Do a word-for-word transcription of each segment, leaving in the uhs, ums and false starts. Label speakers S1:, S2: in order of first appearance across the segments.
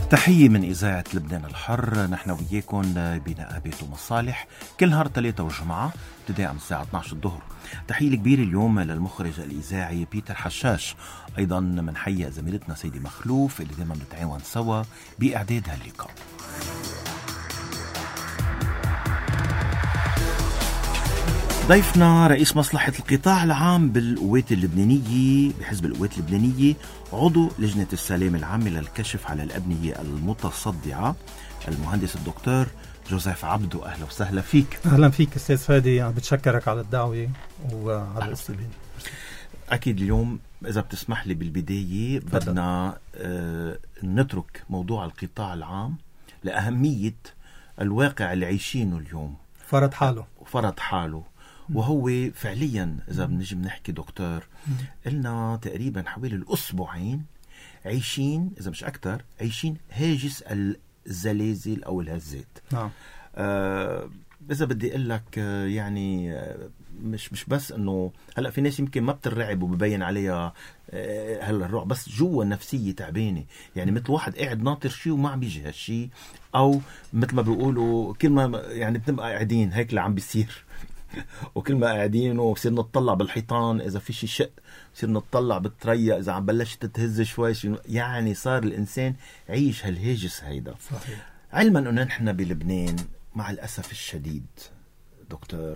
S1: تحية من إذاعة لبنان الحر. نحن وياكم بنقابات ومصالح كل نهار ثلاثة وجمعة ابتداء من الساعة اثني عشر الظهر. تحية كبيرة اليوم للمخرج الإذاعي بيتر حشاش. أيضا منحيي زميلتنا سيدي مخلوف اللي دائما نتعاون سوا بإعداد هاللقاء. ضيفنا رئيس مصلحة القطاع العام بالقوات اللبنانية بحزب القوات اللبنانية، عضو لجنة السلام العامة للكشف على الأبنية المتصدعة، المهندس الدكتور جوزيف عبدو. أهلا وسهلا فيك.
S2: أهلا فيك أستاذ فادي، عم بتشكرك على الدعوة وعلى الاستقبال.
S1: أكيد اليوم إذا بتسمح لي بالبداية بدنا آه نترك موضوع القطاع العام لأهمية الواقع اللي عايشينه اليوم.
S2: فرض حاله
S1: فرض حاله وهو فعليا إذا بنجي بنحكي دكتور قلنا تقريبا حوالي الأسبوعين عايشين إذا مش أكتر عايشين هاجس الزلازل أو الهزات.
S2: نعم.
S1: آه إذا بدي أقول لك آه يعني آه مش مش بس إنه هلا في ناس يمكن ما بترعب وببين عليها آه هلا الرعب، بس جوا النفسية تعبانة، يعني مثل واحد قاعد ناطر شيء وما عم بيجي هالشيء، أو مثل ما بيقولوا كل ما يعني بنبقى قاعدين هيك اللي عم بيصير وكل ما قاعدين وبصير نتطلع بالحيطان إذا في شيء شق، بصير نتطلع بالتريا إذا عم بلشت تتهز شوي، يعني صار الإنسان عيش هالهاجس هيدا.
S2: صحيح.
S1: علما أنه نحن بلبنان مع الأسف الشديد دكتور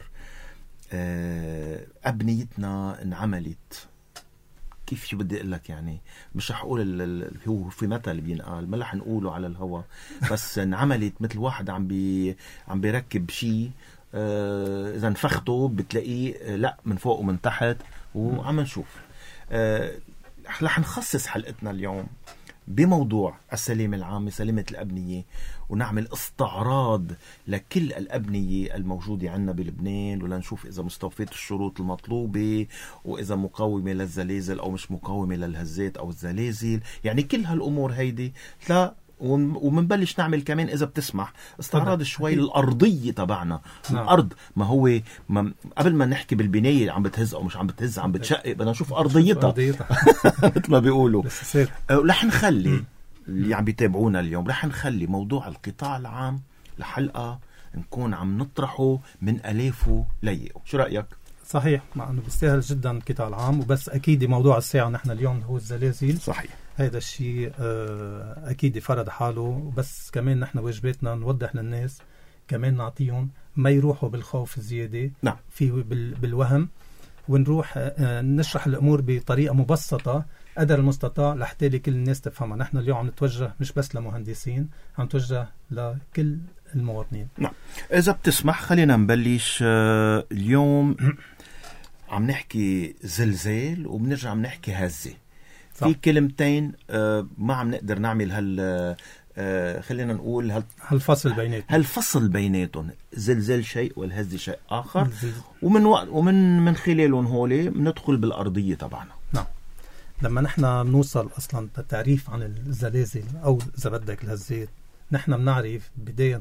S1: أبنيتنا انعملت كيف شو بدي أقول لك، يعني مش رح أقول هو في مثل بينقال ما رح نقوله على الهوا، بس انعملت مثل واحد عم بي عم بيركب شيء آه إذا نفخته بتلاقيه آه لا من فوق ومن تحت وعم نشوف. آه رح نخصص حلقتنا اليوم بموضوع السلامة العامة، سلامة الأبنية، ونعمل استعراض لكل الأبنية الموجودة عندنا بلبنان، ولا نشوف إذا مستوفيت الشروط المطلوبة، وإذا مقاومة للزلازل أو مش مقاومة للهزات أو الزلازل، يعني كل هالأمور هيدي. لا ومنبلش نعمل كمان إذا بتسمح استعراض شوي الأرضية تبعنا. نعم. الأرض ما هو ما قبل ما نحكي بالبناية عم بتهز أو مش عم بتهز عم بتشقق، بدنا نشوف أرضيتها مثل ما بيقولوا. رح نخلي اللي عم بيتابعونا اليوم رح نخلي موضوع القطاع العام لحلقة نكون عم نطرحه من ألافه ليقه. شو رأيك؟
S2: صحيح، مع أنه بيستاهل جدا القطاع العام، وبس أكيد موضوع الساعة نحن اليوم هو الزلازل.
S1: صحيح.
S2: هذا الشيء أكيد فرض حاله، بس كمان نحن واجباتنا نوضح للناس، كمان نعطيهم ما يروحوا بالخوف الزيادة.
S1: نعم.
S2: في بالوهم، ونروح نشرح الأمور بطريقة مبسطة قدر المستطاع لحتى لكل الناس تفهمها. نحن اليوم عم نتوجه مش بس لمهندسين، عم نتوجه لكل المواطنين.
S1: نعم. إذا بتسمح خلينا نبلش اليوم. عم نحكي زلزال وبنرجع عم نحكي هزة. صح. في كلمتين آه ما عم نقدر نعمل هال آه خلينا نقول هال
S2: هالفصل بيناتهم
S1: هالفصل بيناتهم. زلزال شيء والهزة شيء آخر. ومن وقت ومن من خلالهم هولي بندخل بالأرضية تبعنا.
S2: نعم. لما نحن نوصل أصلا تعريف عن الزلازل أو إذا بدك الهزات، نحن بنعرف بداية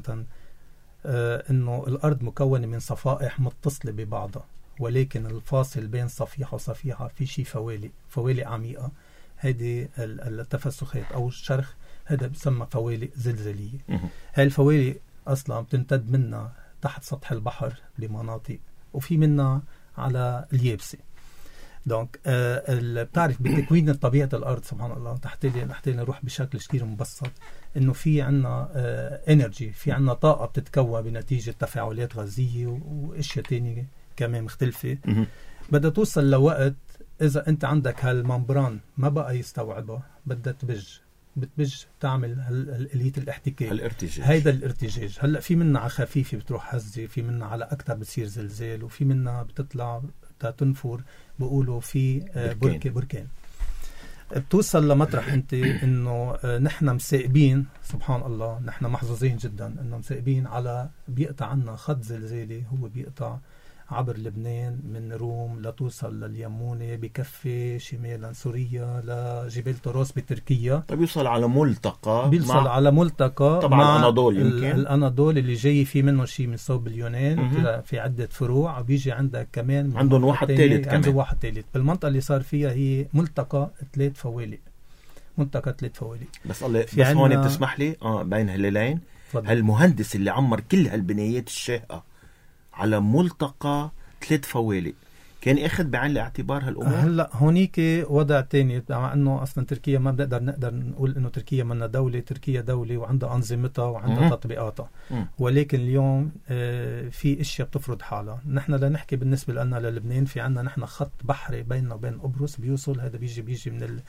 S2: آه إنه الأرض مكونة من صفائح متصلة ببعضها، ولكن الفاصل بين صفيحة وصفيحة في شيء فوالق فوالق عميقة. هذه التفسخات أو الشرخ هذا بيسمى فوالق زلزالية. هاي الفوالق أصلا بتمتد منا تحت سطح البحر بمناطق، وفي منا على اليابسة. دونك آه بتعرف بتكوين طبيعة الأرض سبحان الله، تحت لي نروح بشكل كثير مبسط إنه في عنا آه انرجي، في عنا طاقة بتتكون بنتيجة تفاعلات غازية واشياء تانية كمان مختلفة. بدها توصل لوقت إذا أنت عندك هالممبران ما بقى يستوعبها، بدها تبج بتبج تعمل اللي هي الاحتكاك،
S1: الارتجاج.
S2: هيدا الارتجاج. هلأ في منها على خفيفة بتروح هزة، في منها على أكتر بتصير زلزال، وفي منها بتطلع تنفر بقولوا في بركة بركان. بتوصل لمطرح أنت إنه نحن مساقبين سبحان الله، نحن محظوظين جدا إنه مساقبين على بيقطع عنا خط زلزالي، هو بيقطع عبر لبنان من روم لتوصل لليمونة، بكفي شمالا سوريا لجبال طروس بتركيا.
S1: طيب يوصل على ملتقى،
S2: بيوصل على ملتقى
S1: طبعا الأناضول، يمكن
S2: الأناضول اللي جاي فيه منه شيء من صوب اليونان في عدة فروع، بيجي عندك كمان
S1: عندهم واحد ثالث كمان.
S2: عنده واحد ثالث بالمنطقة اللي صار فيها هي ملتقى ثلاث فوالق، منطقة ثلاث فوالي.
S1: بس الله بس هون بتسمح لي اه بين هالليلين هالمهندس اللي عمر كل هالبنايات الشاهقة على ملتقى ثلاث فوالي كان اخذ بعين الاعتبار هالامور؟
S2: هلا هونيك وضع تاني، مع انه اصلا تركيا ما بنقدر نقدر نقول انه تركيا منا دوله، تركيا دوله وعندها انظمتها وعندها تطبيقاتها، ولكن اليوم آه في اشياء بتفرض حالها. نحن لنحكي بالنسبه لنا للبنان في عندنا نحن خط بحري بيننا وبين قبرص بيوصل، هذا بيجي بيجي من ال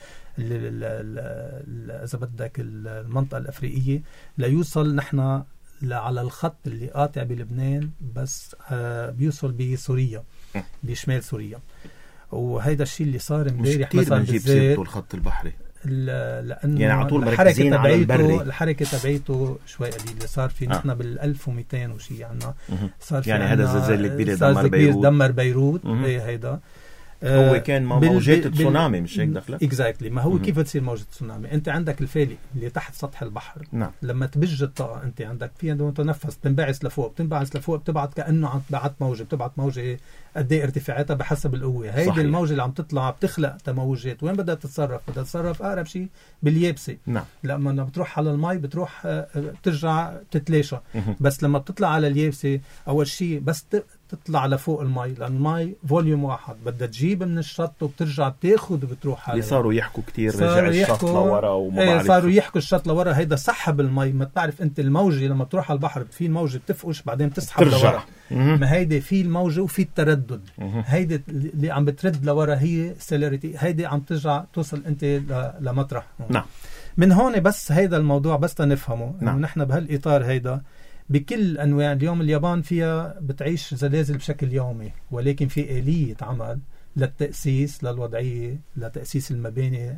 S2: اذا بدك المنطقه الافريقيه ليوصل نحن على الخط اللي قاطع بلبنان، بس آه بيوصل بسوريا بشمال سوريا. وهيدا الشيء اللي صار امبارح مثلا بالذات
S1: الخط البحري
S2: لانه
S1: يعني على طول مركزين على البري،
S2: الحركه تبعيته شوي قليله صار في نحن آه. بال ألف ومئتين وشي عنا صار في
S1: يعني هذا الزلزال الكبير دمر بيروت
S2: دمر بيروت ايه هيدا
S1: هو كان موجات تسونامي مش هيك دخلت
S2: اكزاكتلي. ما هو م-م. كيف تصير موجة تسونامي؟ انت عندك الفالي اللي تحت سطح البحر
S1: نعم.
S2: لما تبج الطاقه انت عندك فيها تنفس تنبعث لفوق، بتنبعث لفوق بتبعت كانه عم تبعت موجه، بتبعت موجه قد ايه ارتفاعاتها بحسب القوه. هيدي الموجه اللي عم تطلع بتخلق تموجات. وين بدها تتصرف؟ بدها تتصرف اقرب شيء باليابسه.
S1: نعم.
S2: لما بتروح على المي بتروح بترجع تتلاشى، بس لما بتطلع على اليابسه اول شيء بس تطلع لفوق المي، لأن المي فوليوم واحد بدها تجيب من الشط وبترجع تاخد وبتروح عليها.
S1: صاروا يحكوا كتير رجع الشط لورا وما
S2: ايه
S1: بعرف
S2: صاروا يحكوا الشط لورا. هيدا سحب المي. ما تعرف انت الموجة لما بتروح على البحر في الموجة بتفقش بعدين بتسحب لورا. ما هيدا في الموجة وفي التردد. هيدا اللي عم بترد لورا هي سيلاريتي، هيدا عم ترجع توصل انت لمطرح.
S1: نعم.
S2: من هون بس هيدا الموضوع بس تنفهمه.
S1: نعم.
S2: نحن بهالإطار هيدا بكل أنواع. اليوم اليابان فيها بتعيش زلازل بشكل يومي، ولكن في آلية عمل للتأسيس للوضعية لتأسيس المباني.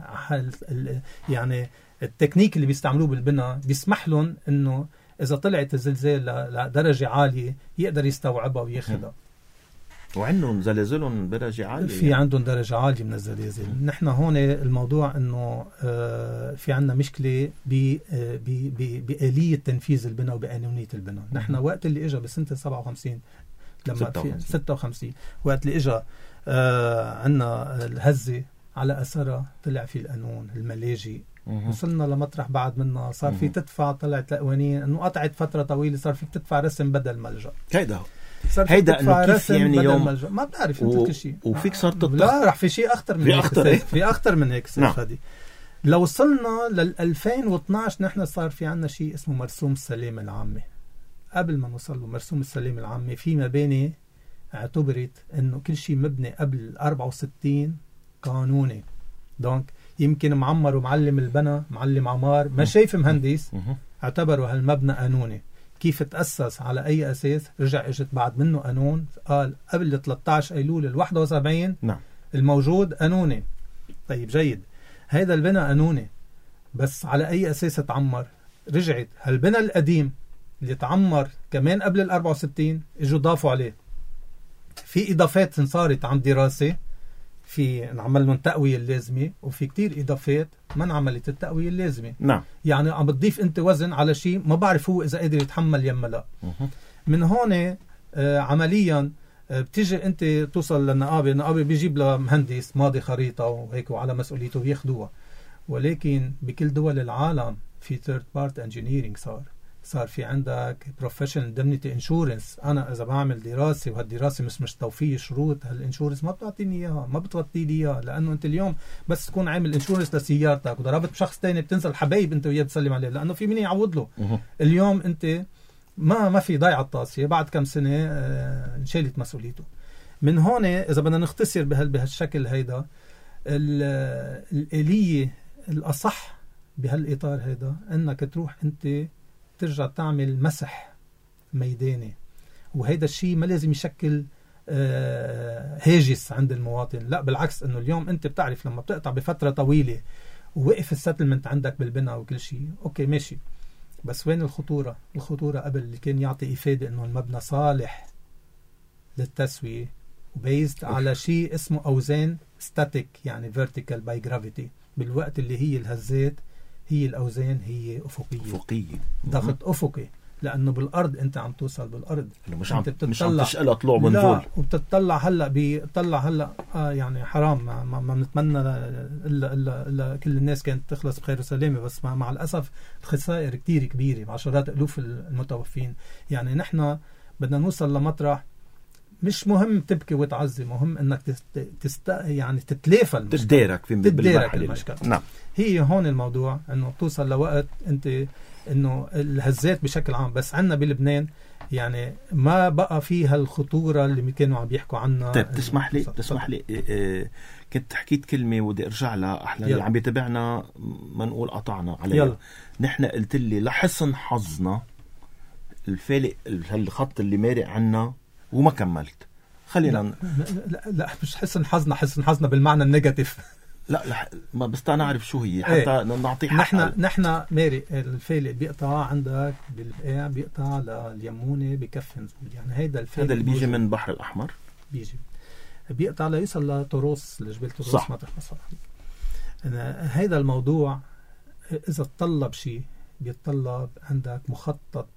S2: يعني التكنيك اللي بيستعملوه بالبناء بيسمح لهم أنه إذا طلعت الزلزال لدرجة عالية يقدر يستوعبها وياخدها.
S1: وعندهم زلازلهم بدرجة عالية،
S2: في عندهم درجة عالية من الزلازل. نحن هون الموضوع انه في عندنا مشكلة بآلية تنفيذ البناء وبقانونية البناء. نحن وقت اللي اجى بسنة سبعة وخمسين لما في ستة وخمسين وقت اللي اجى عندنا الهزة على اثرها طلع في القانون الملاجئ. وصلنا لمطرح بعد منها صار في تدفع، طلعت قوانين انه قطعت فترة طويلة صار فيك تدفع رسم بدل ملجأ.
S1: هيدا هيدا انه كيف يعني اليوم
S2: ما بتعرف انت كل شيء
S1: وفيك صار تطلع.
S2: لا رح في شيء اخطر من
S1: في
S2: هيك
S1: أخطر
S2: في اخطر من هيك سيف هذه. لو وصلنا لل ألفين واثناشر نحن صار في عنا شيء اسمه مرسوم السلامة العامة. قبل ما نوصل له مرسوم السلامة العامة في مباني اعتبرت انه كل شيء مبني قبل أربعة وستين قانوني. دونك يمكن معمر ومعلم البنا معلم عمار ما شايف مهندس اعتبروا هالمبنى قانوني. كيف تأسس على أي أساس؟ رجع اجت بعد منه قانون قال قبل ثلاثة عشر أيلول الواحد وسبعين
S1: نعم.
S2: الموجود قانوني. طيب جيد، هيدا البناء قانوني بس على أي أساس تعمر؟ رجعت هالبناء القديم اللي تعمر كمان قبل ال أربعة وستين اجوا ضافوا عليه. في إضافات صارت عن دراسة، في نعمل لهم تقوية اللازمة، وفي كتير إضافات ما انعملت التقوية اللازمة.
S1: نعم.
S2: يعني عم بتضيف أنت وزن على شيء ما بعرف هو إذا قادر يتحمل يما لا. من هون آه عمليا آه بتيجي أنت توصل للنقابة. النقابة بيجيب لمهندس ماضي خريطة وهيك وعلى مسؤوليته بياخدوها. ولكن بكل دول العالم في third part engineering صار صار في عندك professional indemnity insurance. أنا إذا بعمل دراسة وهالدراسة مش مستوفية شروط هالإنشورنس ما بتعطيني إياها، ما بتغطي لي إياها. لأنه أنت اليوم بس تكون عامل إنشورنس لسيارتك وضربت بشخص تاني بتنزل حبايب أنت وياه بتسلم عليه، لأنه في مين يعوض له. اليوم أنت ما ما في ضيعة الطاسية بعد كم سنة آه انشالت مسؤوليته. من هون إذا بدنا نختصر بهال بهالشكل هيدا الآلية الأصح بهالإطار هيدا أنك تروح أنت ترجع تعمل مسح ميداني. وهيدا الشيء ما لازم يشكل آه هاجس عند المواطن، لا بالعكس. انه اليوم انت بتعرف لما بتقطع بفترة طويلة ووقف السيتلمنت عندك بالبناء وكل شيء اوكي ماشي، بس وين الخطورة؟ الخطورة قبل اللي كان يعطي إفادة انه المبنى صالح للتسوية وبيزد على شيء اسمه أوزان ستاتيك يعني vertical by gravity، بالوقت اللي هي الهزات هي الأوزان هي أفقية.
S1: أفقية.
S2: ضغط أفقي. لانه بالارض انت عم توصل بالارض،
S1: مش عم مش عم تشقلها طلوع بنزول.
S2: لا، وبتطلع هلا بيطلع هلا آه يعني حرام، ما, ما, ما بنتمنى الا الا الا كل الناس كانت تخلص بخير وسلامه، بس مع, مع الاسف الخسائر كتير كبيره، عشرات الوف المتوفين. يعني نحن بدنا نوصل لمطرح مش مهم تبكي وتعزي، مهم انك تست... تست... يعني تتلافى المشكله،
S1: تتدارك في
S2: تتدارك المشكله.
S1: نعم.
S2: هي هون الموضوع، انه توصل لوقت انت انه الهزات بشكل عام، بس عندنا بلبنان يعني ما بقى فيها الخطوره اللي كانوا عم بيحكوا عنها.
S1: طيب تسمح لي تسمح لي إيه كنت حكيت كلمه ودي ارجع لها، احلى اللي عم يتابعنا ما نقول قطعنا عليها. نحن قلت لي لحسن حظنا الفالق الخط اللي مارق عنا وما كملت. خلينا
S2: لا, لا, لا مش حسن حظنا، حسن حظنا بالمعنى النيجاتيف.
S1: لا لا ما بس نعرف شو هي حتى ايه. نعطي حق.
S2: نحن نحن مارق الفالق بيقطع عندك بالبقاع، بيقطع لليمونه بكف نزول، يعني هيدا الفالق
S1: هذا اللي بيجي من البحر الاحمر،
S2: بيجي بيقطع ليوصل لطروس، لجبال طروس مطرح مصر. هيدا الموضوع اذا تطلب شيء بيتطلب عندك مخطط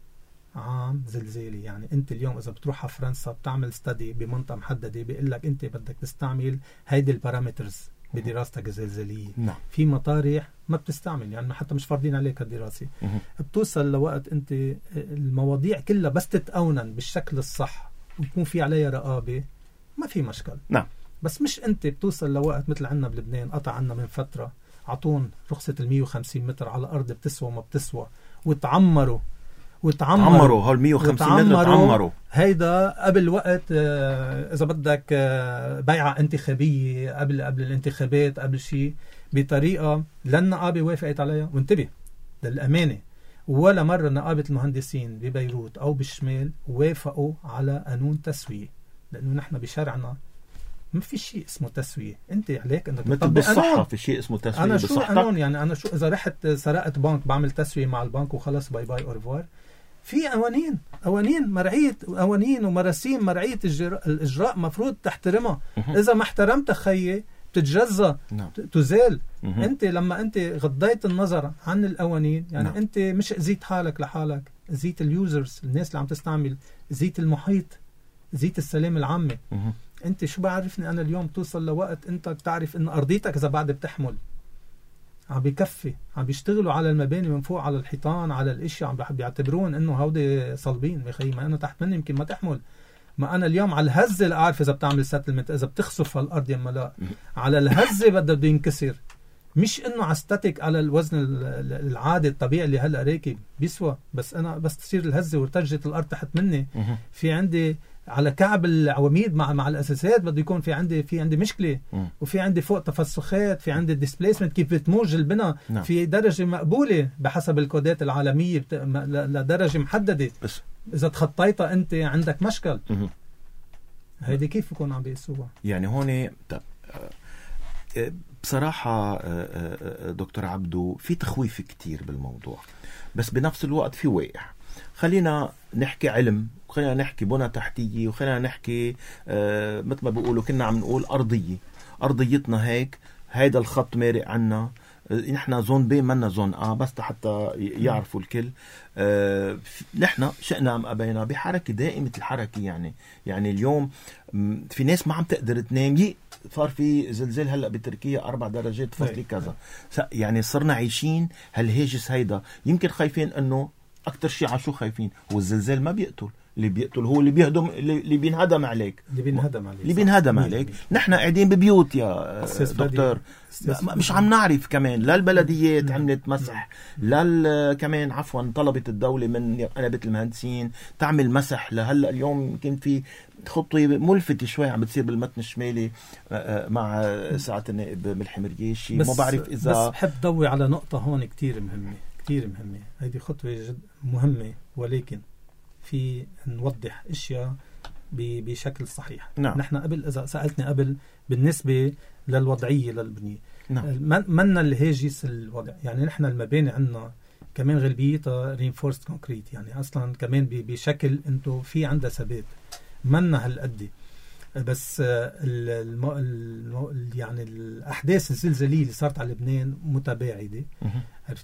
S2: عام زلزالي. يعني انت اليوم اذا بتروح على فرنسا بتعمل ستدي بمنطقه محدده، بيقول لك انت بدك تستعمل هيدي البارامترز بدراستك الزلزاليه.
S1: نعم.
S2: في مطارح ما بتستعمل، يعني حتى مش فارضين عليك الدراسه. بتوصل لوقت انت المواضيع كلها بس تتقونن بالشكل الصح ويكون في عليها رقابه، ما في مشكل.
S1: نعم.
S2: بس مش انت بتوصل لوقت مثل عنا بلبنان، قطع عنا من فتره عطون رخصه ال مية وخمسين متر على الارض بتسوى ما بتسوى، وتعمروا
S1: وتعمروا هول مية وخمسين متر تعمروا.
S2: هيدا قبل وقت آه اذا بدك آه بيعه انتخابيه، قبل قبل الانتخابات، قبل شيء، بطريقه لا النقابه وافقت عليها. وانتبه للامانه، ولا مره نقابه المهندسين ببيروت او بالشمال وافقوا على قانون تسويه، لانه نحن بشرعنا ما في شيء اسمه تسويه. انت عليك انك
S1: مثل بالصحه في شيء اسمه تسويه.
S2: انا شو قانون؟ يعني انا شو اذا رحت سرقت بنك بعمل تسويه مع البنك وخلص باي باي اورفوار؟ في قوانين قوانين مرعيه، قوانين ومراسيم مرعيه الاجراء مفروض تحترمها. اذا ما احترمتها خيي بتتجزى.
S1: نعم.
S2: تزال. مه. انت لما انت غضيت النظر عن القوانين، يعني
S1: نعم.
S2: انت مش اذيت حالك لحالك، اذيت اليوزرز، الناس اللي عم تستعمل، اذيت المحيط، اذيت السلامه العامه.
S1: مه.
S2: انت شو بعرفني انا اليوم توصل لوقت انت بتعرف ان ارضيتك اذا بعد بتحمل عم بيكفي، عم بيشتغلوا على المباني من فوق على الحيطان على الاشياء، عم بيعتبرون انه هودي صلبين. بخي ما انا تحت مني يمكن ما تحمل. ما انا اليوم على الهزه اللي اعرف اذا بتعمل سيتلمنت، اذا بتخسف هالارض يما لا، على الهزه بده ينكسر، مش انه على ستاتيك على الوزن العادي الطبيعي اللي هلا راكب بيسوى. بس انا بس تصير الهزه وارتجت الارض تحت مني، في عندي على كعب العواميد مع مع الاساسات بده يكون في عندي في عندي مشكله، وفي عندي فوق تفسخات، في عندي ديسبيسمنت كيف بتموج البناء.
S1: نعم.
S2: في درجه مقبوله بحسب الكودات العالميه بت... لدرجه محدده.
S1: بس
S2: اذا تخطيتها انت عندك مشكل. هيدي كيف بكون عم بيقيسوها؟
S1: يعني هون طب بصراحه دكتور عبدو في تخويف كتير بالموضوع، بس بنفس الوقت في واقع. خلينا نحكي علم، وخلينا نحكي بنى تحتية، وخلينا نحكي آه مثل ما بيقولوا كنا عم نقول أرضية. أرضيتنا هيك، هيدا الخط مارق عنا. آه نحن زون بي منا زون آ، بس حتى يعرفوا الكل. آه نحن شئنا أم أبينا بحركة دائمة الحركة. يعني يعني اليوم في ناس ما عم تقدر تنام. يي صار في زلزال هلأ بتركيا أربع درجات فاصلة كذا. يعني صرنا عايشين هالهاجس هيدا. يمكن خايفين أنه أكتر شيء عشو خايفين هو الزلزال ما بيقتل، اللي بيقتل هو اللي بيهدم، اللي بينهدم عليك،
S2: اللي بينهدم عليك
S1: اللي بينهدم عليك. نحن قاعدين ببيوت يا دكتور، مش عم نعرف كمان. لا البلديات عملت مسح، لا كمان عفوا طلبت الدولة من نقابة المهندسين تعمل مسح. لهلا اليوم يمكن في خطوة ملفتة شوي عم بتصير بالمتن الشمالي مع ساعة النائب ملحم رياشي. ما بعرف إذا
S2: بس بحب ضوي على نقطة هون كتير مهمة كتير مهمة. هذه خطوة جد مهمة، ولكن في نوضح اشياء بشكل صحيح.
S1: نعم.
S2: نحن قبل اذا سالتني قبل بالنسبه للوضعيه للبنيه،
S1: نعم.
S2: منا الهاجس الوضع. يعني نحن المباني عندنا كمان غالبيتها رينفورست كونكريت، يعني اصلا كمان بشكل انتو في عندها ثبات، منا هالقد. بس الم... الم... يعني الاحداث الزلزاليه اللي صارت على لبنان متباعده، عرفت كيف؟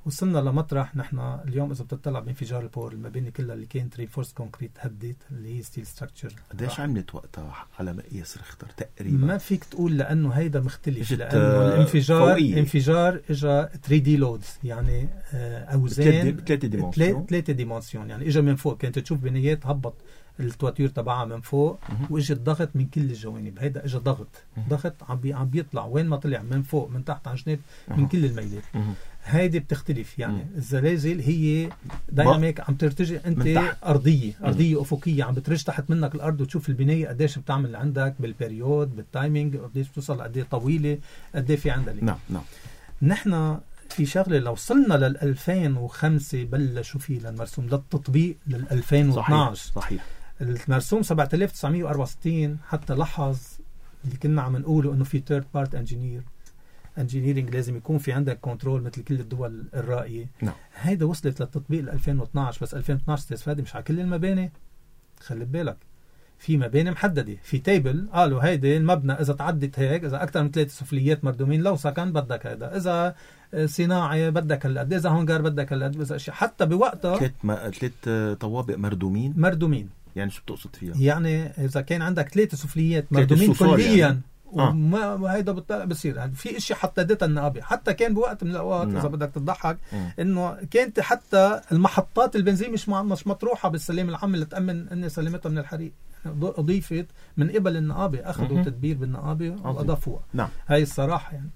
S2: وصلنا لمطرح نحن اليوم اذا بتطلع بانفجار البور المباني كلها اللي كانت ريفورس كونكريت هدت اللي هي ستيل ستراكشر.
S1: قديش عملت وقتها على مقياس ريختر تقريبا؟
S2: ما فيك تقول لانه هيدا مختلف، لانه
S1: آه
S2: الانفجار
S1: فوقية.
S2: انفجار اجى ثري دي لودز يعني آه اوزان
S1: ثلاثة ديمونسيون
S2: ثلاثة ديمونسيون يعني اجى من فوق، كانت تشوف بنايات هبط التواتير تبعها من فوق واجى الضغط من كل الجوانب. هيدا اجى ضغط ضغط عم بي عم بيطلع وين ما طلع من فوق من تحت عن جناب من كل الميلات. هيدي بتختلف يعني مم. الزلازل هي دايناميك عم ترتجي انت ارضيه ارضيه مم. افقيه عم بترج تحت منك الارض وتشوف البنايه قديش بتعمل عندك بالبريود بالتايمينج قديش بتوصل قد ايه طويله قد ايه في عندها.
S1: نعم نعم.
S2: نحن في شغله لو وصلنا لل ألفين وخمسة بلشوا فيه للمرسوم للتطبيق لل ألفين واثناشر
S1: صحيح صحيح.
S2: المرسوم سبعة آلاف وتسعمية وأربعة وستين حتى لاحظ اللي كنا عم نقوله انه في ثيرد بارت انجينير انجينيرينج لازم يكون في عندك كنترول مثل كل الدول الرائيه.
S1: نعم.
S2: هيدا وصلت للتطبيق ل ألفين واثناشر بس ألفين واثناشر استاذ فادي مش على كل المباني. خلي بالك في مباني محدده في تيبل قالوا هيدي المبنى اذا تعدت هيك اذا اكثر من ثلاث سفليات مردومين لو سكن بدك هذا، اذا صناعي بدك هالقد، اذا هونجار بدك هالقد، اذا اشياء حتى بوقتها
S1: ثلاث ما... ثلاث طوابق مردومين
S2: مردومين.
S1: يعني شو بتقصد فيها؟
S2: يعني اذا كان عندك ثلاث سفليات مردومين كليا يعني.
S1: آه.
S2: وما هيدا بالطلع بصير يعني في اشي حددتها النقابه. حتى كان بوقت من الاوقات نعم. اذا بدك تضحك انه كانت حتى المحطات البنزين مش مش مطروحه بالسلام العام اللي تامن ان سلامتها من الحريق، اضيفت من قبل النقابه، اخذوا م- تدبير بالنقابه واضافوها.
S1: نعم.
S2: هاي الصراحه يعني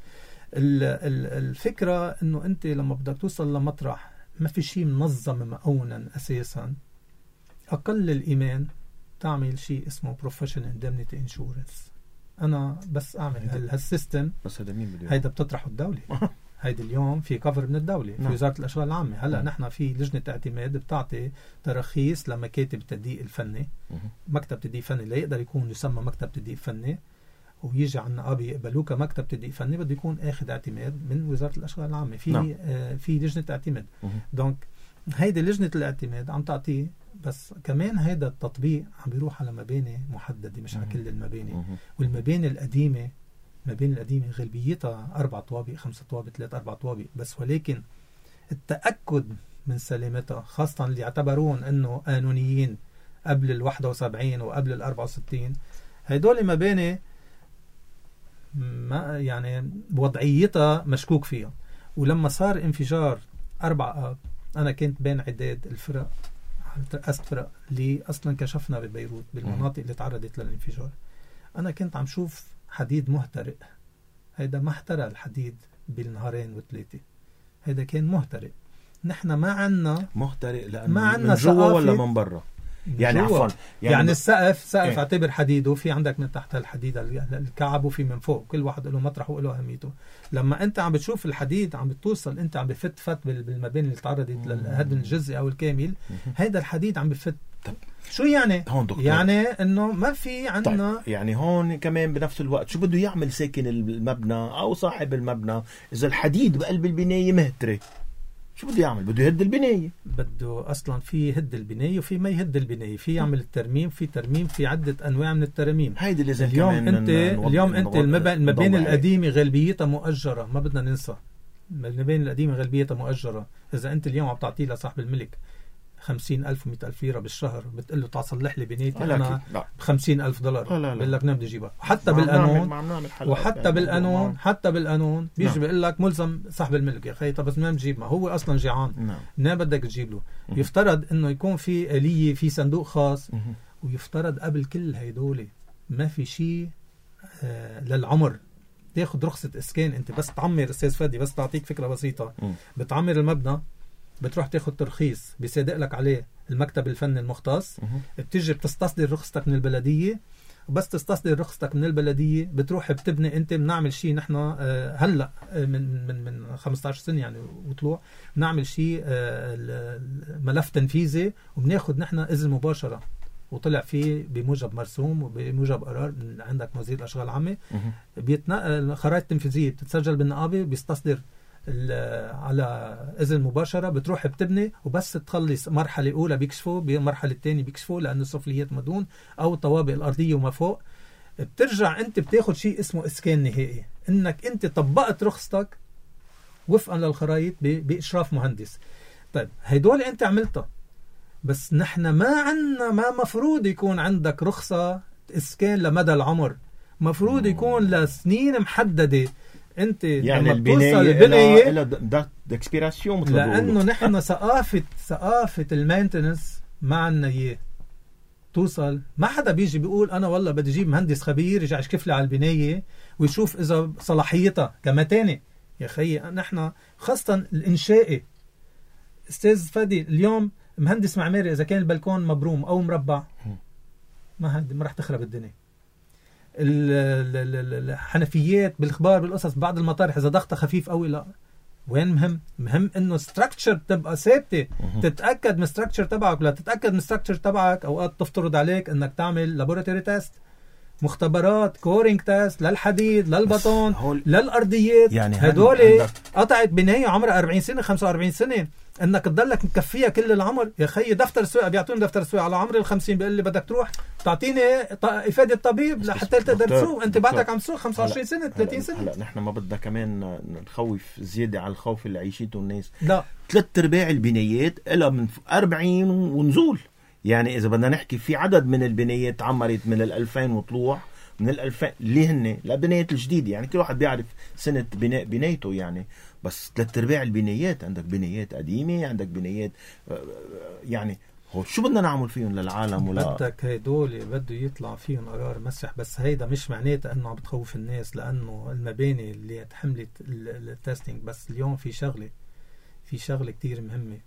S2: الفكره انه انت لما بدك توصل لمطرح ما في شيء منظم مقونا اساسا، اقل الايمان تعمل شيء اسمه بروفيشنال اندمنيتي انشورنس. انا بس اعمل هالسيستم
S1: بس هذا مين بده؟
S2: هيدا بتطرحه الدوله. هيدا اليوم في كفر من الدوله في وزاره الاشغال العامه. هلا نحن في لجنه اعتماد بتعطي تراخيص لمكاتب التدقيق الفني، مكتب تدقيق فني لا يقدر يكون يسمى مكتب تدقيق فني ويجي على النقابه يقبلوه كمكتب تدقيق فني، بده يكون اخذ اعتماد من وزاره الاشغال العامه في نعم. آه في لجنه اعتماد. دونك هيدي لجنه الاعتماد عم تعطيه، بس كمان هيدا التطبيق عم بيروح على مباني محدده مش على كل المباني. والمباني القديمه المباني القديمه غالبيتها اربع طوابق خمسه طوابق ثلاث اربع طوابق بس، ولكن التاكد من سلامتها خاصه اللي يعتبرون انه قانونيين قبل ال واحد وسبعين وقبل ال أربعة وستين، هيدول مباني ما يعني وضعيتها مشكوك فيها. ولما صار انفجار أربع آب أنا كنت بين عداد الفرق، ترأست فرق اللي أصلا كشفنا ببيروت بالمناطق اللي تعرضت للانفجار. أنا كنت عم شوف حديد مهترئ، هيدا ما احترق الحديد بالنهارين وثلاثة، هيدا كان مهترئ. نحن ما عنا
S1: مهترئ لأنه
S2: ما عنا
S1: من جوا ولا من برا؟ يعني عفوا
S2: يعني, يعني السقف سقف ايه؟ اعتبر حديد وفي عندك من تحت الحديد الكعب وفي من فوق، كل واحد له مطرح وله اهميته. لما انت عم بتشوف الحديد عم بتوصل انت عم بفت فت بالمباني اللي تعرضت للهدم الجزئي او الكامل، هيدا الحديد عم بفت. شو يعني؟
S1: هون دكتور
S2: يعني انه ما في عندنا
S1: طيب. يعني هون كمان بنفس الوقت شو بده يعمل ساكن المبنى او صاحب المبنى اذا الحديد بقلب البنايه مهتري؟ شو بده يعمل؟ بده يهد البناية. بده
S2: أصلا في يهد البناية وفي ما يهد البناية، في يعمل الترميم، في ترميم، في عدة أنواع من الترميم.
S1: هيدي اللي زي
S2: اليوم
S1: كمان
S2: أنت اليوم أنت المباني القديمة غالبيتها مؤجرة، ما بدنا ننسى المباني القديمة غالبيتها مؤجرة. إذا أنت اليوم عم تعطيه لصاحب الملك خمسين ألف ومئة ألف ليرة بالشهر بتقول له تصلح لي بنيتي أنا بخمسين ألف دولار، بقول لك نعم بدي أجيبها. حتى بالقانون وحتى يعني بالقانون حتى بالقانون بيجي نعم. بيقول لك ملزم صاحب الملك. يا أخي طب بس ما بجيب، ما هو أصلا جيعان نعم. ما بدك تجيب له. يفترض إنه يكون في آلية في صندوق خاص، ويفترض قبل كل هيدول ما في شيء آه للعمر تاخد رخصة إسكان. أنت بس تعمر أستاذ فادي، بس تعطيك فكرة بسيطة، بتعمر المبنى بتروح تاخد ترخيص بيصادق لك عليه المكتب الفني المختص، بتيجي بتستصدر رخصتك من البلدية، وبس تستصدر رخصتك من البلدية بتروح بتبني. انت بنعمل شيء نحن آه هلا من من من خمسة عشر سنة يعني وطلوع بنعمل شيء آه ملف تنفيذي وبناخد نحن إذن مباشرة، وطلع فيه بموجب مرسوم وبموجب قرار من عندك وزير الأشغال العامة. بيتنقل خرائط تنفيذية بتتسجل بالنقابة، بيستصدر على إذن مباشرة، بتروح بتبني وبس تخلص مرحلة أولى بيكشفوا، بمرحلة الثانية بيكشفوا لأنه السفليات مدون أو الطوابق الأرضية وما فوق. بترجع أنت بتاخد شيء اسمه إسكان نهائي، إنك أنت طبقت رخصتك وفقا للخرائط بإشراف مهندس. طيب هيدول أنت عملتها، بس نحن ما عنا ما مفروض يكون عندك رخصة إسكان لمدى العمر، مفروض يكون لسنين محددة. أنت
S1: يعني البناية البناية إلى دات ديكسبيراسيون،
S2: لأنه نحن ثقافة ثقافة المينتنس ما عنا إياه. توصل ما حدا بيجي بيقول أنا والله بدي أجيب مهندس خبير يجي يشكف لي على البناية ويشوف إذا صلاحيتها كمتانة. يا خيي نحن خاصة الإنشائي، أستاذ فادي اليوم مهندس معماري إذا كان البلكون مبروم أو مربع ما هد ما راح تخرب الدنيا. الحنفيات بالخبار بالقصص بعض المطارح إذا ضغطها خفيف أوي لا. وين مهم؟ مهم إنه ستراكشر تبقى ثابتة، تتأكد من الستراكشر تبعك. لا تتأكد من الستراكشر تبعك أوقات تفترض عليك إنك تعمل لابوراتوري تيست، مختبرات كورينج تيست للحديد للبطون للأرضيات. يعني هدول قطعت بناية عمرها أربعين سنة خمسة وأربعين سنة انك تضلك مكفيها كل العمر. يا خيي دفتر سواقه بيعطوني دفتر سواقه على عمر الخمسين، بيقول لي بدك تروح تعطيني افاده طبيب لحتى تقدر تسوق. انت بعدك عم تسوق خمسة وعشرين سنه ثلاثين سنه.
S1: هلا نحن ما بدنا كمان نخوف زياده على الخوف اللي عيشته الناس.
S2: لا
S1: ثلاث ارباع البنايات لها من أربعين ونزول. يعني اذا بدنا نحكي في عدد من البنايات عمرت من الألفين وطلوع، من الألفين اللي هن البنايات الجديدة. يعني كل واحد بيعرف سنة بناء بنايته يعني. بس ثلاث ارباع البنايات عندك بنايات قديمة، عندك بنايات يعني هو شو بدنا نعمل فيهم للعالم؟ ولا
S2: بدك هيدول بده يطلع فيهم قرار مسرح. بس هيدا مش معناته انه عم بتخوف الناس، لانه المباني اللي تحملت التستينج. بس اليوم في شغلة في شغلة كتير مهمة.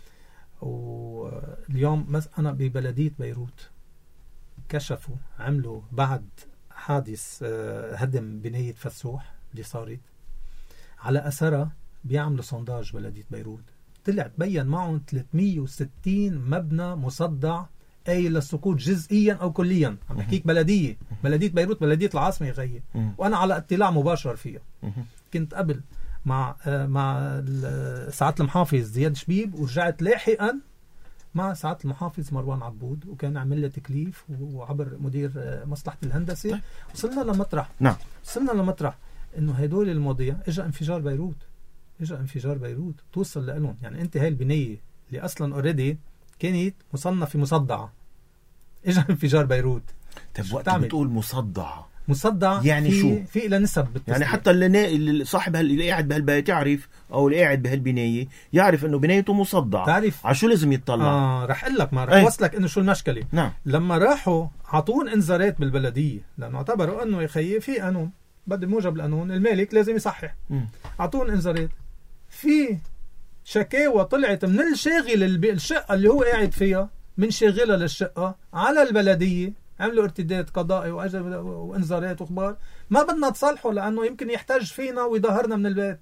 S2: واليوم انا ببلدية بيروت كشفوا عملوا بعد حادث هدم بناية فسوح اللي صارت على أثرها، بيعملوا صنداج بلدية بيروت. طلع تبين معهم ثلاثمية وستين مبنى مصدع أي للسقوط جزئيا أو كليا. عم بحكيك بلدية بلدية بيروت، بلدية العاصمة غير. وأنا على اطلاع مباشر فيها. كنت قبل مع مع سعادة المحافظ زياد شبيب، ورجعت لاحقا مع سعادة المحافظ مروان عبود، وكان عمل له تكليف وعبر مدير مصلحة الهندسة. وصلنا لمطرح
S1: نعم
S2: وصلنا لمطرح انه هدول المواضيع اجى انفجار بيروت اجى انفجار بيروت توصل لهم. يعني انت هاي البنية اللي اصلا اوريدي كانت مصنفة مصدعة، اجى انفجار بيروت.
S1: طيب وقت بتقول مصدعة
S2: مصدع
S1: يعني
S2: في
S1: شو؟
S2: في إلى نسب بالتسليح.
S1: يعني حتى اللي صاحب اللي قاعد بهالبيت يعرف، او اللي قاعد بهالبناية يعرف انه بنايته مصدعة.
S2: تعرف
S1: على شو لازم يتطلع؟
S2: اه رح اقول لك ما رح اوصلك انه شو المشكلة.
S1: نعم.
S2: لما راحوا عطون انذارات بالبلدية، لانه اعتبروا انه يا خيي في قانون، بدي موجب القانون المالك لازم يصحح. عطون انذارات. في شكاوى طلعت من الشاغل الشقة اللي هو قاعد فيها، من شاغلة للشقة على البلدية، عملوا ارتداد قضائي وانذارات واخبار. ما بدنا تصلحه لانه يمكن يحتاج فينا ويظهرنا من البيت.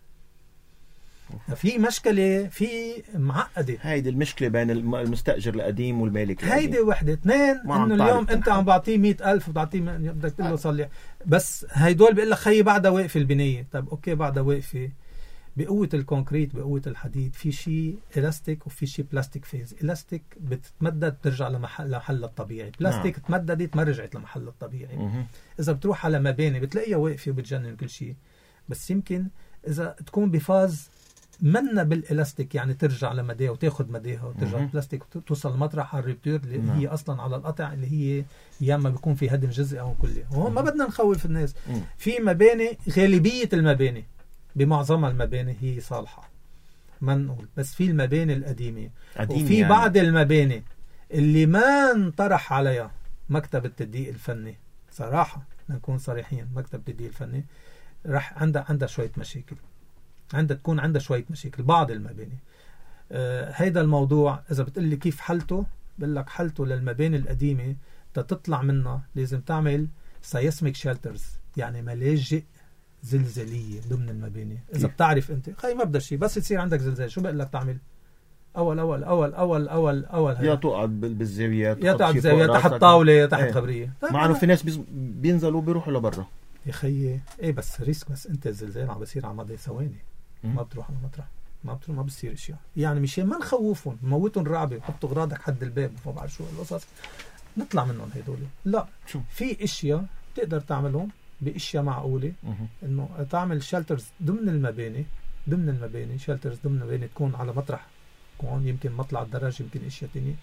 S2: في مشكلة في معقدة.
S1: هيدي المشكلة بين المستأجر القديم والمالك القديم.
S2: هيدي وحدة. اثنين انه اليوم انت عم بعطيه مئة ألف وبعطيه بدك تقول له صلح. بس هيدول بيقول لك خيي بعدها واقفة البنية. طب اوكي بعدها واقفة بقوة الكونكريت بقوة الحديد. في شيء إلاستيك وفي شيء بلاستيك فيز. إلاستيك بتتمدد ترجع لمحل لمحل الطبيعي. بلاستيك نعم. تمددت ما رجعت لمحل الطبيعي. مه. إذا بتروح على مباني بتلاقيها واقفة وبتجنن كل شيء. بس يمكن إذا تكون بفاز منا بالإلاستيك، يعني ترجع لمداها وتاخد مداها وترجع البلاستيك وتوصل مطرح الريبتور اللي نعم. هي أصلا على القطع اللي هي ياما بيكون في هدم جزئي أو كلي. وهون ما بدنا نخوف الناس. مه. في مباني غالبية المباني بمعظمها المباني هي صالحة ما نقول. بس في المباني القديمة وفي يعني. بعض المباني اللي ما انطرح عليها مكتب التدقيق الفني. صراحة نكون صريحين، مكتب التدقيق الفني رح عندها عندها شوية مشاكل، عندها تكون عندها شوية مشاكل بعض المباني. آه هيدا الموضوع إذا بتقلي كيف حلته، بقول لك حلته للمباني القديمة تطلع منها لازم تعمل سايسميك شيلترز، يعني ملاجئ زلزالية ضمن المباني. إذا بتعرف أنت خي ما بدأ شيء، بس تصير عندك زلزال شو بقول لك تعمل؟ أول أول أول أول أول أول
S1: يا تقعد بالزاوية،
S2: يا تقعد بالزاوية تحت طاولة، يا تحت ايه. خبرية.
S1: مع إنه في ناس بينزلوا بيروحوا لبرا
S2: يا خيي. إيه بس ريسك. بس أنت الزلزال عم بصير على مدى ثواني، ما بتروح على مطرح، ما بتروح، ما بصير إشياء. يعني مشان ما نخوفهم نموتهم رعبة، حطوا غراضك حد الباب وما بعرف شو القصص، نطلع منهم هيدول. لا شو في إشياء تقدر تعملهم باشياء معقوله، انه تعمل شيلترز ضمن المباني ضمن المباني، شلترز ضمن المباني تكون على مطرح، تكون يمكن مطلع الدرج، يمكن اشياء تانية،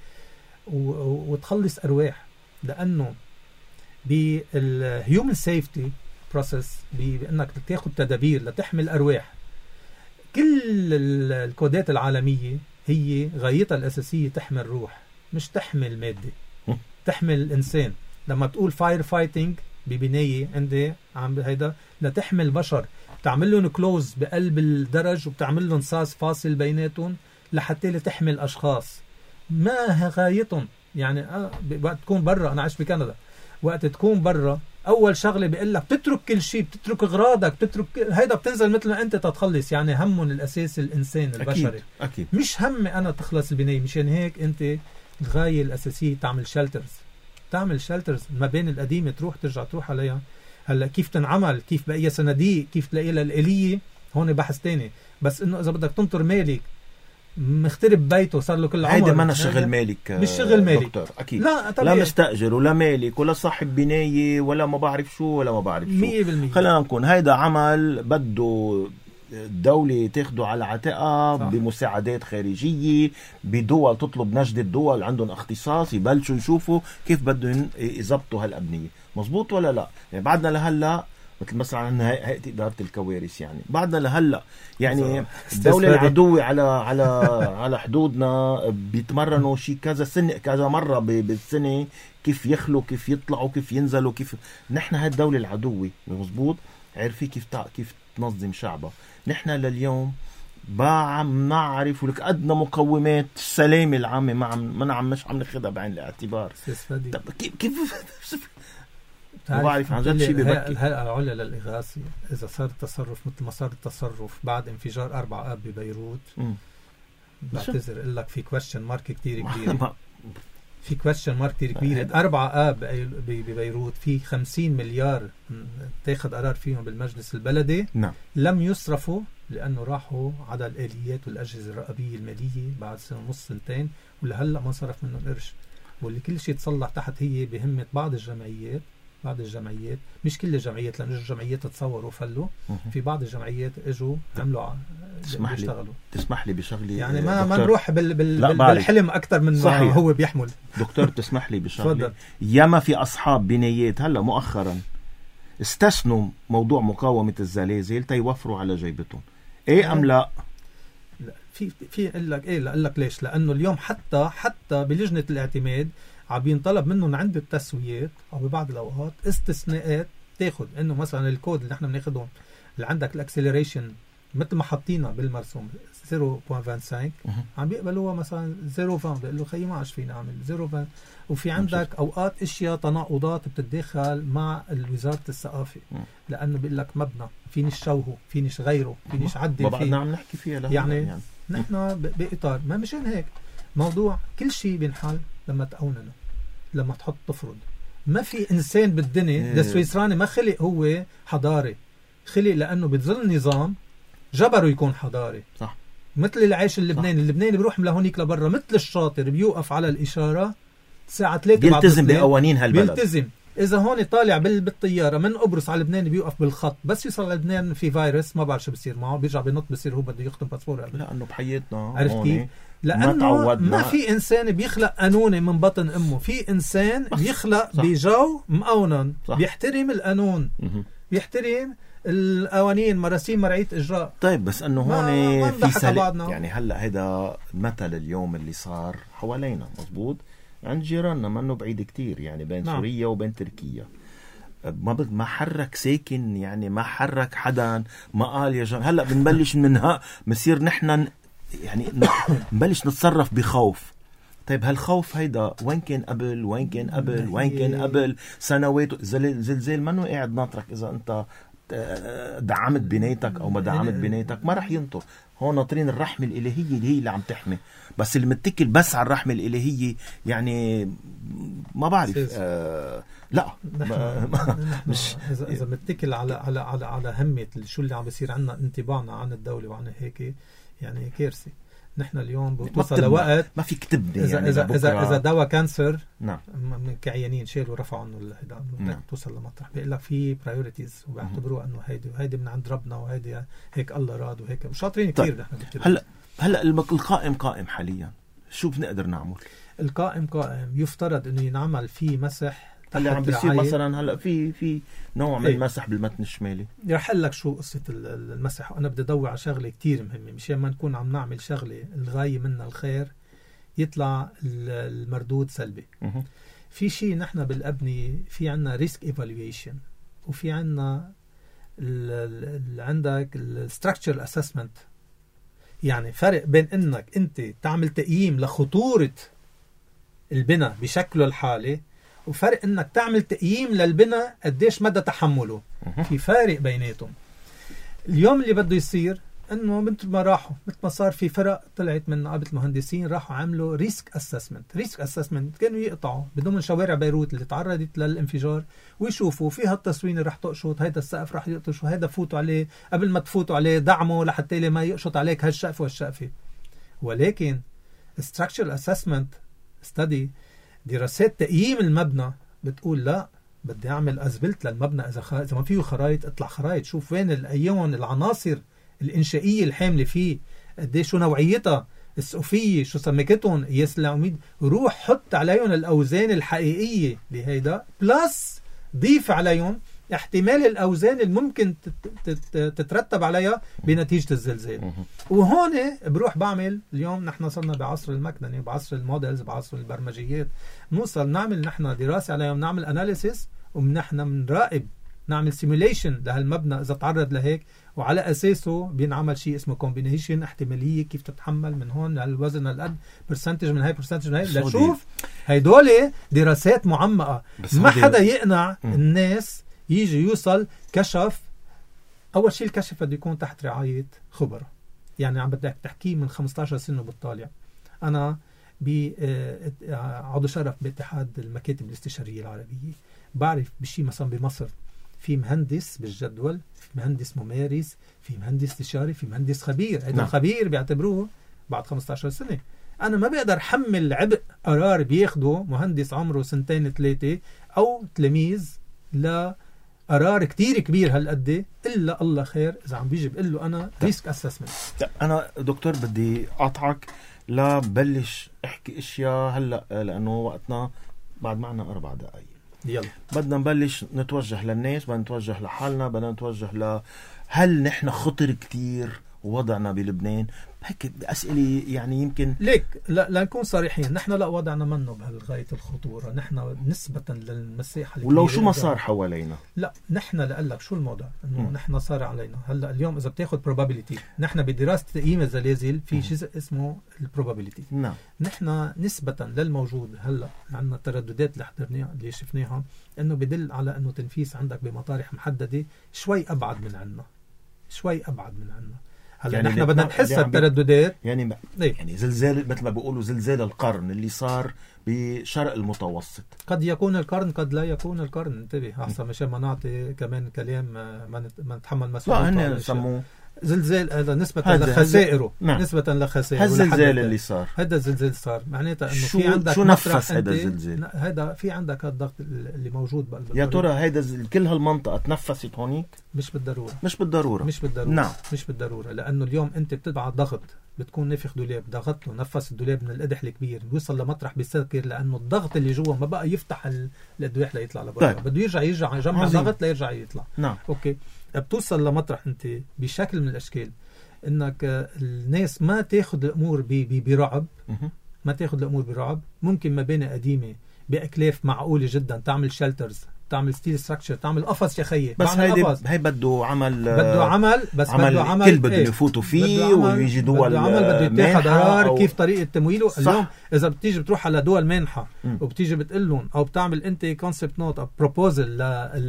S2: وتخلص ارواح. لانه بالهيومن سيفتي بروسيس بانك تاخذ تدابير لتحمي الارواح. كل الكودات العالميه هي غايتها الاساسيه تحمي الروح، مش تحمي الماده، تحمي الانسان. لما تقول فاير فايتنج ببنايه عندي عم هيدا لتحمي البشر، بتعمل لهم كلوز بقلب الدرج وبتعمل لهم صاص فاصل بيناتهم لحتى لتحمي الاشخاص. ما غايتهم يعني آه وقت تكون برا، انا عايش بكندا، وقت تكون برا اول شغله بيقول لك بتترك كل شيء، بتترك اغراضك، بتترك هيدا، بتنزل مثل ما انت تتخلص. يعني همهم الاساس الانسان البشري،
S1: أكيد. أكيد.
S2: مش همي انا تخلص البنايه. مشان هيك انت الغايه الاساسيه تعمل شلترز، تعمل شلترز. المباني القديمه تروح ترجع تروح عليها. هلا كيف تنعمل، كيف بقى صناديق، كيف تلاقي لها الاليه، هون بحث تاني. بس انه اذا بدك تنطر مالك مخترب بيته صار له كل عمر،
S1: هيدا ما شغل مالك،
S2: مش شغل مالك
S1: دكتور. اكيد
S2: لا
S1: طبيعي. لا مستاجر ولا مالك ولا صاحب بنايه ولا ما بعرف شو ولا ما بعرف شو.
S2: مية بالمية
S1: خلينا نكون هيدا عمل بده الدولة تاخده على عاتقها بمساعدات خارجية، بدول تطلب نجدة، دول عندهم اختصاص يبلشوا يشوفوا كيف بدهم يزبطوا هالأبنية. مظبوط ولا لا؟ يعني بعدنا لهلا مثل مثلا هيئة إدارة الكوارث، يعني بعدنا لهلا يعني الدولة العدوة على على على حدودنا بيتمرنوا شيء كذا سنة كذا مرة بالسنة كيف يخلوا، كيف يطلعوا، كيف ينزلوا، كيف. نحن هاي الدولة العدوة مظبوط عارفة كيف تع... كيف تنظم شعبها. نحن لليوم عم نعرف ولك أدنى مقومات السلامة العامة ما عم ما عم مش عم ناخدها بعين الاعتبار. طب كيف كيف ما بعرف عن جد شيء ببكي.
S2: هلا العلا للإغاثة إذا صار التصرف مثل ما صار التصرف بعد انفجار أربع آب ببيروت، بعتذر أقول لك في كويشن مارك كتير كبيرة، في كويشن مارك كتير كبيرة. أربع آب ببيروت في خمسين مليار تاخد قرار فيهم بالمجلس البلدي،
S1: نعم.
S2: لم يصرفوا لأنه راحوا على الآليات والأجهزة الرقابية المالية بعد سنة ونص سنتين، ولهلا ما صرف منه قرش. واللي كل شيء تصلح تحت هي بهمة بعض الجمعيات، بعض الجمعيات مش كل الجمعيات لأن الجمعيات تصوروا فلوا، في بعض الجمعيات اجوا عملوا
S1: تسمح لي تسمح لي بشغلي
S2: يعني ما ما نروح بال بال بالحلم أكثر من ما هو بيحمل.
S1: دكتور تسمح لي بشغلي، ياما في أصحاب بنايات هلا مؤخرا استثنوا موضوع مقاومة الزلازل تيوفروا على جيبتهم. ايه ام لا؟
S2: لا في في اقول لك ايه، لا اقول لك ليش. لانه اليوم حتى حتى بلجنة الاعتماد عم ينطلب منهم عند التسويات او ببعض الاوقات استثناءات تاخذ انه مثلا الكود اللي نحن بناخذهم اللي عندك الاكسلريشن مثل ما حاطينها بالمرسوم صفر فاصلة خمسة وعشرين عم بيقبلوها مثلا صفر فاصلة عشرين، بيقول له خيي ما عادش فينا نعمل صفر فاصلة خمسة. وفي عندك اوقات اشياء تناقضات بتتداخل مع وزاره الثقافه، لانه بيقول لك مبنى فينيش شوهه، فينيش غيره، فينيش عدل فيه.
S1: عم نحكي فيها
S2: يعني, يعني نحن باطار ما مشان هيك موضوع كل شيء بينحل لما تقوننه، لما تحط تفرض. ما في انسان بالدنيا السويسراني ما خلق هو حضاري، خلق لانه بتظل نظام جبره يكون حضاري.
S1: صح. مثل
S2: العيش اللبناني، اللبناني بيروح لهونيك لبرا مثل الشاطر بيوقف على الاشاره الساعه ثلاثة
S1: بيلتزم بقوانين هالبلد،
S2: بيلتزم. اذا هون طالع بالطياره من قبرص على لبنان بيوقف بالخط، بس يوصل على لبنان في فيروس ما بعرف شو بصير معه، بيرجع بينط بصير هو بده يختم باسبور.
S1: لانه بحياتنا
S2: عرفت كيف؟ لانه ما, ما في انسان بيخلق قانوني من بطن امه، في انسان بيخلق بجو مقونن، بيحترم القانون، بيحترم القوانين، مراسيم مرعية إجراء.
S1: طيب بس أنه هون في سلام يعني. هلأ هيدا مثل اليوم اللي صار حوالينا مزبوط عند جيراننا منه بعيد كتير يعني بين نعم. سوريا وبين تركيا. ما ما حرك ساكن يعني، ما حرك حدا، ما قال يا جماعة هلأ بنبلش منها مسير نحن يعني نبلش نتصرف بخوف. طيب هالخوف هيدا وين كان قبل، وين كان قبل، وين كان قبل سنوات. زلزال منه قاعد ناطرك إذا أنت دعمت بنايتك او ما دعمت بنايتك ما رح ينطر. هون ناطرين الرحمه الالهيه اللي هي اللي عم تحمي، بس اللي متكل بس على الرحمه الالهيه يعني ما بعرف آه لا
S2: مش اذا اذا متكل على على على على همه شو اللي عم بيصير عنا، انطباعنا عن الدوله وعن هيك يعني كارثه. نحن اليوم بتوصل لوقت
S1: ما في كتبني
S2: إذا
S1: يعني
S2: إذا
S1: بكرة.
S2: إذا إذا دواء كانسر
S1: نعم
S2: من كعيانين شالوا رفعوا عنه الهيدا
S1: نعم.
S2: توصل لمطرح بيقول لك في برايورتيز وبيعتبروها انه هيدي وهيدي من عند ربنا وهيدي هيك الله راد وهيك شاطرين كثير.
S1: طيب.
S2: نحن
S1: هلا هلا القائم قائم حاليا، شو بنقدر نعمل؟
S2: القائم قائم يفترض انه ينعمل فيه مسح.
S1: هلا عم بيصير مثلا هلا في في نوع من
S2: ايه؟
S1: المسح بالمتن الشمالي.
S2: رح اقول لك شو قصه المسح، وانا بدي ادور على شغله كتير مهمه مشان ما نكون عم نعمل شغله الغايه منها الخير يطلع المردود سلبي.
S1: مه.
S2: في شيء نحن بالابنيه في عنا ريسك ايفالويشن وفي عنا عندك الستراكشر اسسمنت. يعني فرق بين انك انت تعمل تقييم لخطوره البناء بشكله الحالي وفرق انك تعمل تقييم للبناء قديش مدى تحمله. في فارق بيناتهم. اليوم اللي بده يصير انه مثل ما راحوا مثل ما صار في فرق طلعت من نقابه المهندسين راحوا عملوا ريسك اسسمنت. ريسك اسسمنت كانوا يقطعوا بدون شوارع بيروت اللي تعرضت للانفجار ويشوفوا في هالتصوينه رح تقشط، هيدا السقف رح يقطش، وهيدا فوتوا عليه قبل ما تفوتوا عليه دعمه لحتى ما يقشط عليك هالشقف والشقفه. ولكن structural assessment study دراسات تقييم المبنى بتقول لا بدي اعمل ازبلت للمبنى اذا خ... اذا ما فيه خرايط اطلع خرايط شوف وين الايون العناصر الانشائيه الحامله فيه قديش شو نوعيتها السقفيه شو سمكتهم قياس العميد روح حط عليهم الاوزان الحقيقيه لهيدا بلس ضيف عليهم احتمال الاوزان الممكن تترتب عليها بنتيجه الزلزال. وهون بروح بعمل اليوم نحن صرنا بعصر المكننه بعصر المودلز بعصر البرمجيات نوصل نعمل نحن دراسه عليهم نعمل اناليسيس ونحن بنراقب نعمل سيموليشن لهالمبنى اذا تعرض لهيك وعلى اساسه بينعمل شيء اسمه كومبينيشن احتماليه كيف تتحمل من هون للوزن هالقد برسنتج من هاي برسنتج من هاي لنشوف هيدول دراسات معمقه. ما حدا يقنع م. الناس يجي يوصل كشف. اول شيء الكشف بده يكون تحت رعايه خبراء. يعني عم بدك تحكي من خمسة عشر سنه بالطالع. انا عضو شرف باتحاد المكاتب الاستشاريه العربيه بعرف بشيء مثلا بمصر في مهندس بالجدول في مهندس ممارس في مهندس استشاري في مهندس خبير. هذا الخبير بيعتبروه بعد خمسة عشر سنه. انا ما بقدر حمل عبء قرار بياخده مهندس عمره سنتين ثلاثه او تلميذ لا قرار كتير كبير هالقد الا الله خير اذا عم بيجي بقول له انا ريسك اسسمنت.
S1: انا دكتور بدي اقطعك لا بلش احكي اشياء هلا لانه وقتنا بعد معنا اربع دقائق.
S2: يلا
S1: بدنا نبلش نتوجه للناس بدنا نتوجه لحالنا بدنا نتوجه ل هل نحن خطر كتير وضعنا بلبنان هيك أسئلة يعني يمكن
S2: ليك لا لنكون صريحين نحن لا وضعنا منه بهالغاية الخطورة. نحن نسبة للمساحة
S1: ولو شو ما صار حوالينا
S2: لا نحن لقلك شو الموضوع انه م. نحن صار علينا هلا اليوم اذا بتاخذ probability نحن بدراسة تقييم الزلازل في شيء اسمه البروبابيليتي.
S1: نعم
S2: نحن نسبة للموجود هلا عندنا الترددات اللي حضرناها اللي شفناها انه بدل على انه تنفيس عندك بمطارح محددة شوي ابعد من عنا شوي ابعد من عنا. هلا يعني نحن بدنا نحس الترددات
S1: يعني يعني زلزال مثل ما بيقولوا زلزال القرن اللي صار بشرق المتوسط.
S2: قد يكون القرن قد لا يكون القرن. انتبه احسن مشان ما نعطي كمان كلام ما نتحمل مسؤوليته.
S1: لا هن سموه
S2: زلزال هذا نسبة لخسائره.
S1: نعم.
S2: نسبة لخسائره.
S1: هالزلزال اللي صار
S2: هذا الزلزال صار معناتها انه
S1: شو
S2: في عندك
S1: شو نفس هذا الزلزال
S2: هذا في عندك الضغط اللي موجود بقلب
S1: يا ترى هيدا كل هالمنطقة تنفست هونيك؟
S2: مش بالضرورة
S1: مش بالضرورة
S2: مش بالضرورة
S1: نعم.
S2: مش بالضرورة لأنه اليوم أنت بتبعت ضغط بتكون نافخ دولاب ضغط له نفس الدولاب من القدح الكبير بيوصل لمطرح بيسكر لأنه الضغط اللي جوا ما بقى يفتح الأدوية ليطلع لبرا. طيب. بده يرجع يرجع يجمع ضغط ليرجع يطلع.
S1: نعم.
S2: أوكي بتوصل لمطرح أنت بشكل من الأشكال انك الناس ما تاخذ الامور برعب ما تاخذ الامور برعب. ممكن مباني قديمه باكلاف معقوله جدا تعمل شيلترز تعمل ستيل ستراكشر تعمل قفص يا خيي
S1: بس هيدي هي بده عمل
S2: بده عمل بس
S1: عمل
S2: بده عمل
S1: كل بده ايه؟ يفوتوا فيه ويجي دول
S2: بده عمل بده يتاخذ قرار كيف طريقه تمويله.
S1: صح.
S2: اليوم اذا بتيجي بتروح على دول مانحه وبتيجي بتقول لهم او بتعمل انت كونسبت نوت او بروبوزل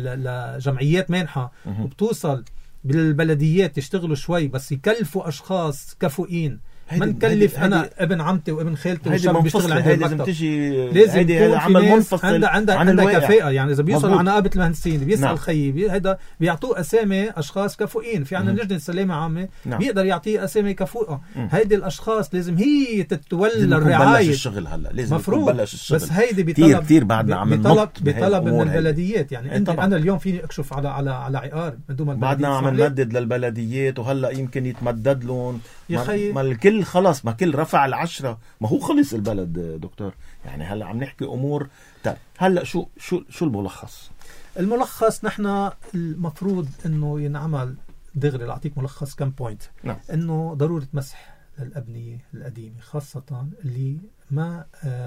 S2: لجمعيات مانحه وبتوصل بالبلديات يشتغلوا شوي بس يكلفوا أشخاص كفؤين ما نكلف انا ابن عمتي وابن خالتي
S1: والشاب
S2: بيشتغل عندي
S1: لازم تجي
S2: لازم يكون
S1: عمل منفصل
S2: عندها عندها عندها كفاءه. يعني اذا بيوصل على نقابه المهندسين بيسال
S1: نعم.
S2: خيي هذا بيعطوه اسامي اشخاص كفؤين. في عندنا لجنه سلامه عامه
S1: نعم.
S2: بيقدر يعطيه اسامي كفؤه. هيدي الاشخاص لازم هي تتولى
S1: الرعايه. بلش الشغل هلا لازم
S2: مفروض
S1: بلش الشغل.
S2: بس هيدي بطلب
S1: كثير بعدنا عم
S2: بطلب بطلب من البلديات. يعني انت
S1: طبعا.
S2: انا اليوم فيني اكشف على على على عقار بدون
S1: بعدنا عم نمدد للبلديات وهلا يمكن يتمدد لهم.
S2: يا خي
S1: ما الكل خلص ما كل رفع العشرة ما هو خلص البلد دكتور. يعني هلا عم نحكي امور. طيب هلا شو شو شو الملخص؟
S2: الملخص نحن المفروض انه ينعمل دغري. لاعطيك ملخص كم بوينت.
S1: نعم.
S2: انه ضروره مسح للابنيه القديمه خاصه اللي ما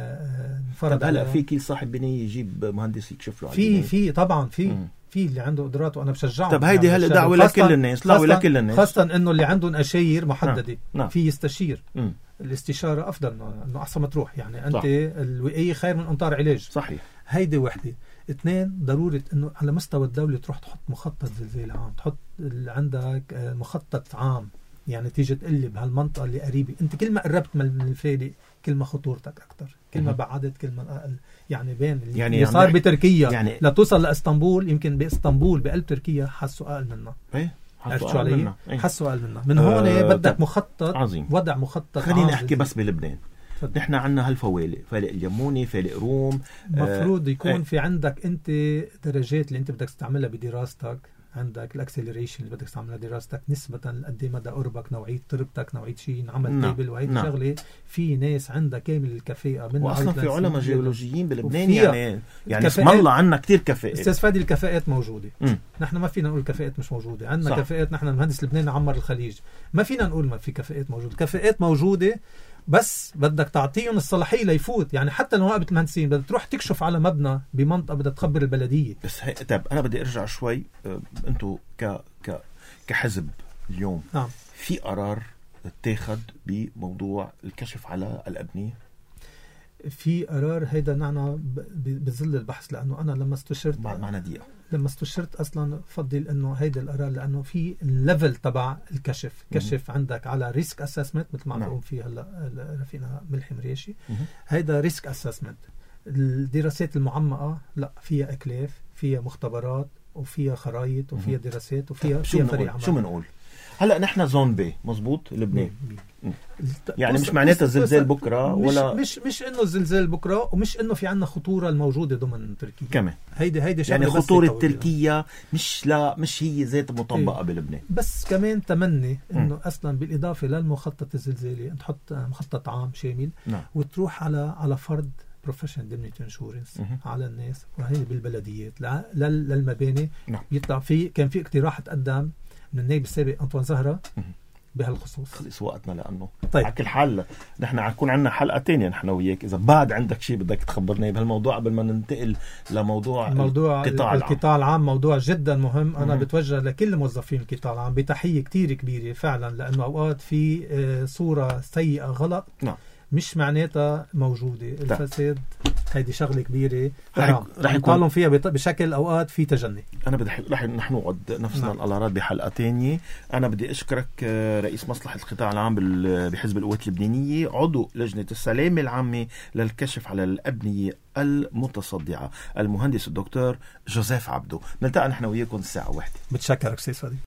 S2: انفرد.
S1: هلا في كل صاحب بنيه يجيب مهندس يكشف له
S2: في في طبعا في مم. في اللي عنده قدرات وانا بشجعه.
S1: طب هيدي هلا دعوه لكل الناس. دعوه لكل الناس
S2: خاصه انه اللي عندهم اشاير محدده.
S1: نعم.
S2: في يستشير.
S1: مم.
S2: الاستشاره افضل انه احسن ما تروح. يعني انت
S1: صح.
S2: الوقايه خير من امطار علاج.
S1: صحيح.
S2: هيدي وحده. اثنين ضرورة انه على مستوى الدولة تروح تحط مخطط زلزال عام. تحط عندك مخطط عام. يعني تيجي تقلي بهالمنطقة اللي قريبة. انت كل ما قربت من الفالق كل ما خطورتك اكثر. كل ما بعدت كل ما اقل. يعني بين اللي, يعني اللي صار بتركيا يعني لتوصل لاسطنبول. يمكن باسطنبول بقلب تركيا حسوا اقل منا.
S1: ايه
S2: حسوا اقل منا. حسوا اقل منا. من هون أه بدك مخطط
S1: عظيم.
S2: وضع مخطط.
S1: خليني احكي بس بلبنان. نحن عنا هالفوالق فالق اليموني فالق روم.
S2: مفروض يكون
S1: اه
S2: في عندك انت درجات اللي انت بدك تستعملها بدراستك. عندك الاكسلريشن اللي بدك تستعملها دراستك نسبة قد مدى قربك نوعية تربتك نوعية شيء نعمل
S1: نعم.
S2: تيبل وهي
S1: نعم.
S2: شغلة. في ناس عندها كامل الكفاءة من
S1: واصلا في علماء جيولوجيين بلبنان. يعني يعني اسم
S2: كفاءات.
S1: الله عنا كتير كفاءات.
S2: استاذ فادي الكفاءات موجودة.
S1: م.
S2: نحن ما فينا نقول الكفاءات مش موجودة. عندنا كفاءات. نحن المهندس لبناني عمر الخليج. ما فينا نقول ما في كفاءات موجودة. كفاءات موجودة بس بدك تعطيهم الصلاحية ليفوت. يعني حتى نقابة المهندسين بدك تروح تكشف على مبنى بمنطقة بدك تخبر البلدية.
S1: بس هي... طب أنا بدي أرجع شوي. أنتوا ك... ك... كحزب اليوم.
S2: نعم.
S1: في قرار اتاخد بموضوع الكشف على الأبنية.
S2: في قرار هيدا نحن بظل البحث. لأنه أنا لما استشرت
S1: بعد معنا دقيقة
S2: لما استشرت أصلا فضل أنه هيدا القرار لأنه في الليفل تبع الكشف. كشف م- عندك على ريسك أسسمنت مثل ما عم نقوم فيه هلا رفيقنا ملحم ريشي. هيدا ريسك أسسمنت. الدراسات المعمقة لا فيها أكلاف فيها مختبرات وفيها خرايط وفيها دراسات وفيها فيها فريق عمل.
S1: شو منقول هلا نحن زون بي مزبوط لبنان. يعني مش معناتها الزلزال بكره ولا
S2: مش مش انه الزلزال بكره ومش انه في عنا خطوره الموجوده ضمن تركيا
S1: كمان.
S2: هيدي هيدي
S1: يعني خطوره تركيا مش لا مش هي ذات مطبقه ايه. بلبنان
S2: بس كمان تمني انه م. اصلا بالاضافه للمخطط الزلزالي تحط مخطط عام شامل.
S1: نعم.
S2: وتروح على على فرض بروفيشنال ديمنيتي انشورنس على الناس وهي بالبلديات للمباني.
S1: نعم.
S2: يطلع في كان في اقتراح تقدم من النائب السابق أنطوان زهرة بهالخصوص.
S1: خلص وقتنا لأنه
S2: طيب.
S1: على كل حال نحن عكون عنا حلقة تانية نحن وياك إذا بعد عندك شيء بدك تخبرنا بهالموضوع قبل ما ننتقل لموضوع
S2: موضوع القطاع, القطاع العام. العام موضوع جدا مهم. أنا
S1: مم.
S2: بتوجه لكل موظفين القطاع العام بتحية كتير كبيرة فعلا. لأنه أوقات في صورة سيئة غلط.
S1: نعم.
S2: مش معناتها موجودة الفساد. هيدي شغلة كبيرة
S1: حرام
S2: رح يكون فيها بشكل أوقات في تجني.
S1: أنا بدي رح نحن نقعد نفسنا نعم. القرارات بحلقة تانية. أنا بدي أشكرك رئيس مصلحة القطاع العام بحزب القوات اللبنانية عضو لجنة السلامة العامة للكشف على الأبنية المتصدعة المهندس الدكتور جوزيف عبدو. نلتقى نحن وياكم الساعة واحدة.
S2: بتشكرك سيد فادي.